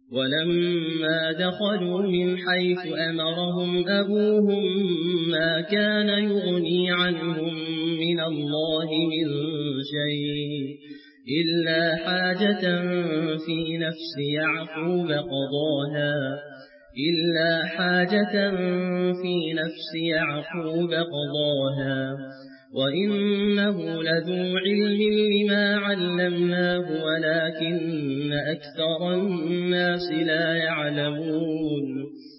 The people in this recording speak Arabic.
ولما دخلوا من حيث أمرهم أبوهم ما كان يغني عنهم من الله من شيء إلا حاجة في نفس يعقوب قضاها وإنه لذو علم لما علمناه ولكن أكثر الناس لا يعلمون